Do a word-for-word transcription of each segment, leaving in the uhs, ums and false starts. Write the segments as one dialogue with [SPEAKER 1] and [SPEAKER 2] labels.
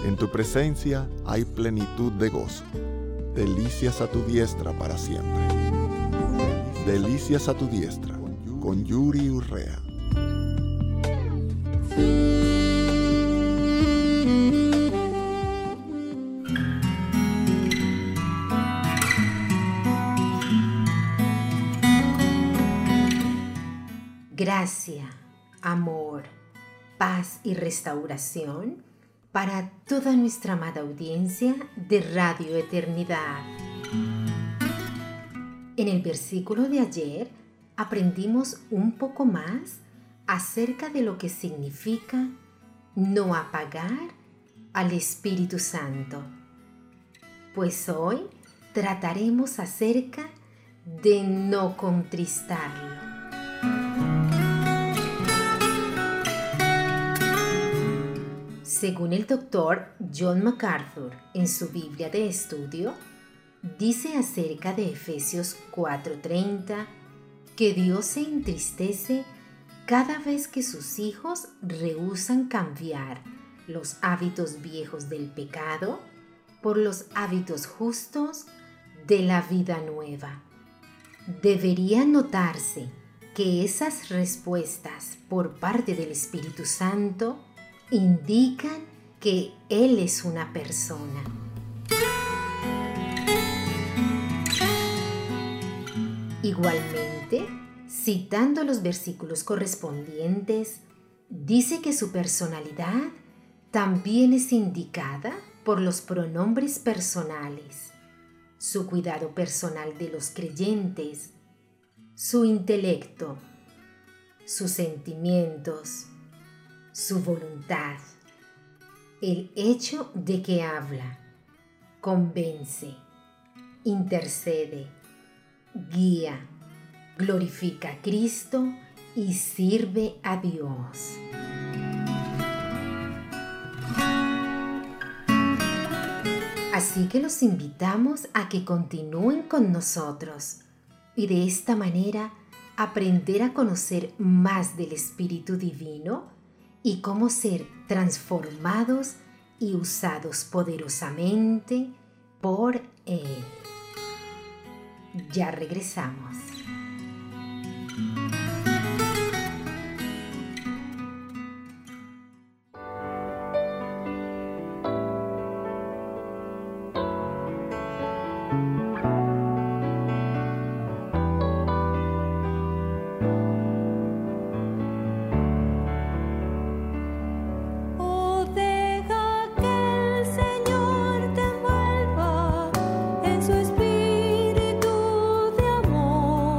[SPEAKER 1] En tu presencia hay plenitud de gozo. Delicias a tu diestra para siempre. Delicias a tu diestra, con Yuri Urrea.
[SPEAKER 2] Gracia, amor, paz y restauración para toda nuestra amada audiencia de Radio Eternidad. En el versículo de ayer aprendimos un poco más acerca de lo que significa no apagar al Espíritu Santo. Pues hoy trataremos acerca de no contristarlo. Según el doctor John MacArthur en su Biblia de estudio, dice acerca de Efesios cuatro treinta que Dios se entristece cada vez que sus hijos rehúsan cambiar los hábitos viejos del pecado por los hábitos justos de la vida nueva. Debería notarse que esas respuestas por parte del Espíritu Santo indican que Él es una persona. Igualmente, citando los versículos correspondientes, dice que su personalidad también es indicada por los pronombres personales, su cuidado personal de los creyentes, su intelecto, sus sentimientos, su voluntad, el hecho de que habla, convence, intercede, guía, glorifica a Cristo y sirve a Dios. Así que los invitamos a que continúen con nosotros y de esta manera aprender a conocer más del Espíritu Divino y cómo ser transformados y usados poderosamente por Él. Ya regresamos.
[SPEAKER 3] Su espíritu de amor.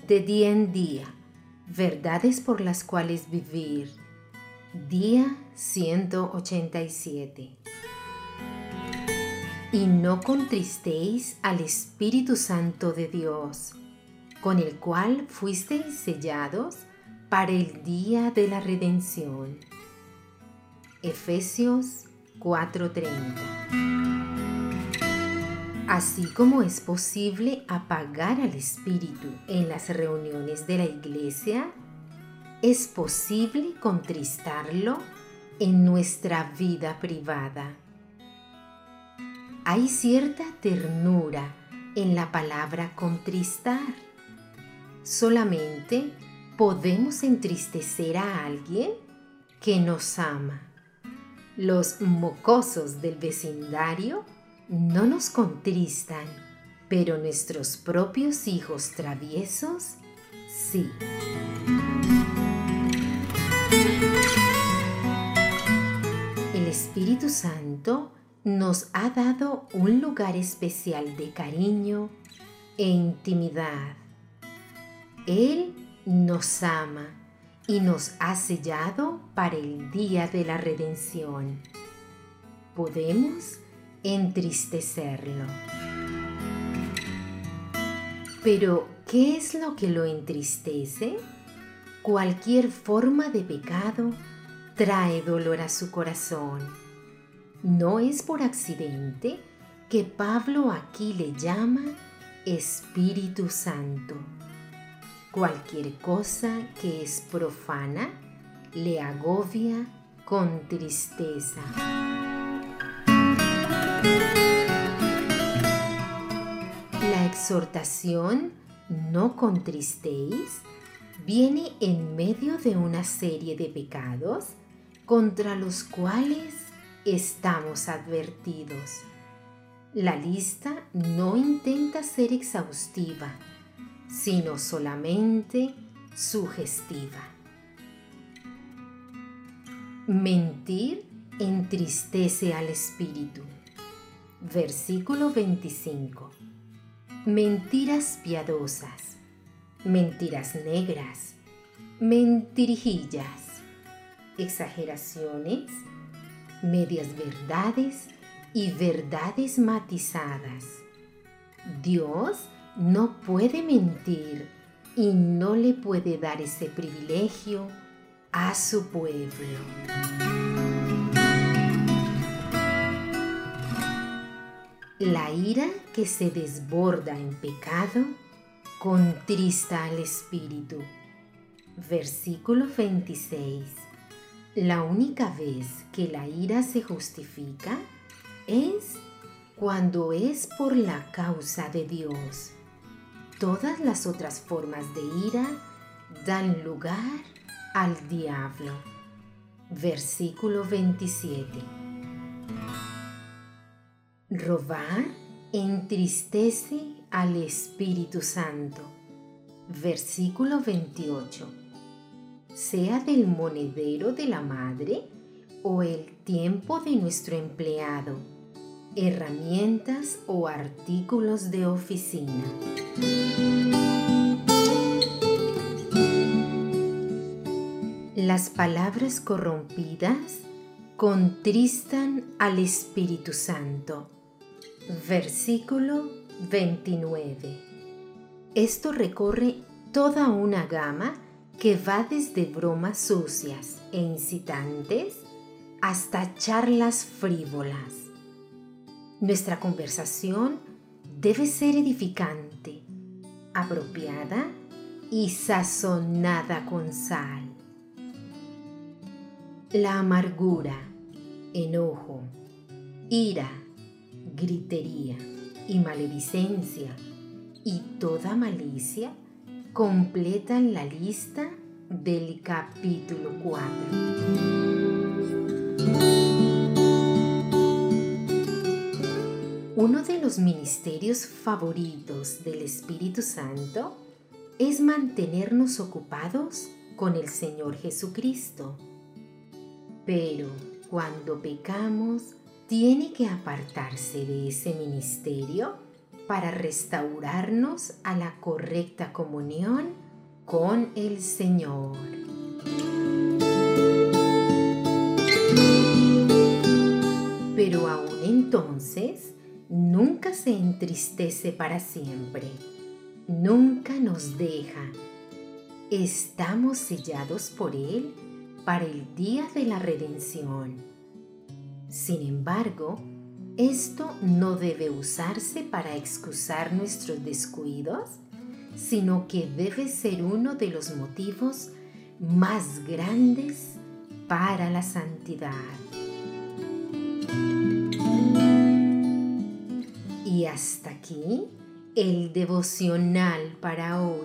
[SPEAKER 2] de día en día, verdades por las cuales vivir. Día ciento ochenta y siete. Y no contristéis al Espíritu Santo de Dios, con el cual fuisteis sellados para el día de la redención. Efesios cuatro treinta. Así como es posible apagar al Espíritu en las reuniones de la iglesia, es posible contristarlo en nuestra vida privada. Hay cierta ternura en la palabra contristar. Solamente podemos entristecer a alguien que nos ama. Los mocosos del vecindario no nos contristan, pero nuestros propios hijos traviesos, sí. El Espíritu Santo nos ha dado un lugar especial de cariño e intimidad. Él nos ama y nos ha sellado para el día de la redención. Podemos entristecerlo. Pero, ¿qué es lo que lo entristece? Cualquier forma de pecado trae dolor a su corazón. No es por accidente que Pablo aquí le llama Espíritu Santo. Cualquier cosa que es profana le agobia con tristeza. La exhortación "no contristéis" viene en medio de una serie de pecados contra los cuales estamos advertidos. La lista no intenta ser exhaustiva, sino solamente sugestiva. Mentir entristece al espíritu. Versículo veinticinco. Mentiras piadosas, mentiras negras, mentirijillas, exageraciones, medias verdades y verdades matizadas. Dios no puede mentir y no le puede dar ese privilegio a su pueblo. La ira que se desborda en pecado contrista al espíritu. Versículo veintiséis. La única vez que la ira se justifica es cuando es por la causa de Dios. Todas las otras formas de ira dan lugar al diablo. Versículo veintisiete. Robar entristece al Espíritu Santo. Versículo veintiocho. Sea del monedero de la madre o el tiempo de nuestro empleado, herramientas o artículos de oficina. Las palabras corrompidas contristan al Espíritu Santo. Versículo veintinueve. Esto recorre toda una gama que va desde bromas sucias e incitantes hasta charlas frívolas. Nuestra conversación debe ser edificante, apropiada y sazonada con sal. La amargura, enojo, ira, gritería y maledicencia y toda malicia completan la lista del capítulo cuatro. Uno de los ministerios favoritos del Espíritu Santo es mantenernos ocupados con el Señor Jesucristo. Pero cuando pecamos, tiene que apartarse de ese ministerio para restaurarnos a la correcta comunión con el Señor. Pero aún entonces, nunca se entristece para siempre, nunca nos deja. Estamos sellados por Él para el día de la redención. Sin embargo, esto no debe usarse para excusar nuestros descuidos, sino que debe ser uno de los motivos más grandes para la santidad. Y hasta aquí el devocional para hoy.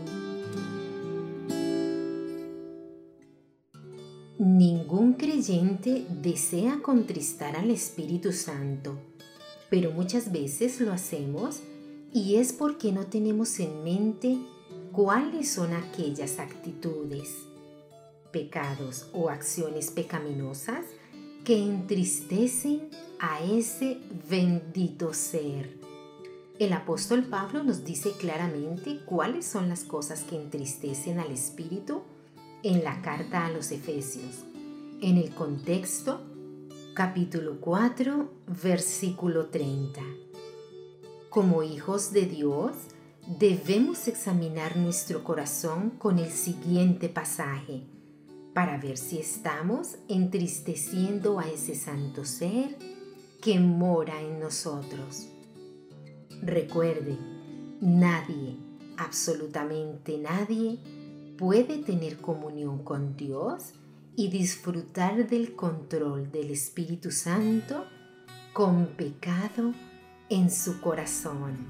[SPEAKER 2] Ningún creyente desea contristar al Espíritu Santo, pero muchas veces lo hacemos y es porque no tenemos en mente cuáles son aquellas actitudes, pecados o acciones pecaminosas que entristecen a ese bendito ser. El apóstol Pablo nos dice claramente cuáles son las cosas que entristecen al Espíritu en la carta a los Efesios. En el contexto, capítulo cuatro, versículo treinta. Como hijos de Dios, debemos examinar nuestro corazón con el siguiente pasaje para ver si estamos entristeciendo a ese santo ser que mora en nosotros. Recuerde, nadie, absolutamente nadie, puede tener comunión con Dios y disfrutar del control del Espíritu Santo con pecado en su corazón.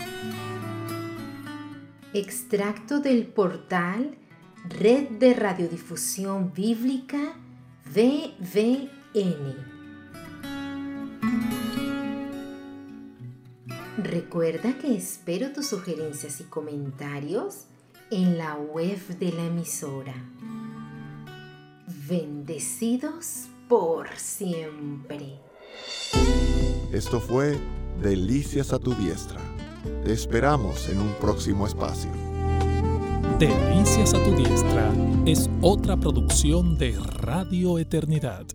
[SPEAKER 2] Extracto del portal Red de Radiodifusión Bíblica V V N. Recuerda que espero tus sugerencias y comentarios en la web de la emisora. Bendecidos por siempre.
[SPEAKER 1] Esto fue Delicias a tu diestra. Te esperamos en un próximo espacio.
[SPEAKER 3] Delicias a tu diestra es otra producción de Radio Eternidad.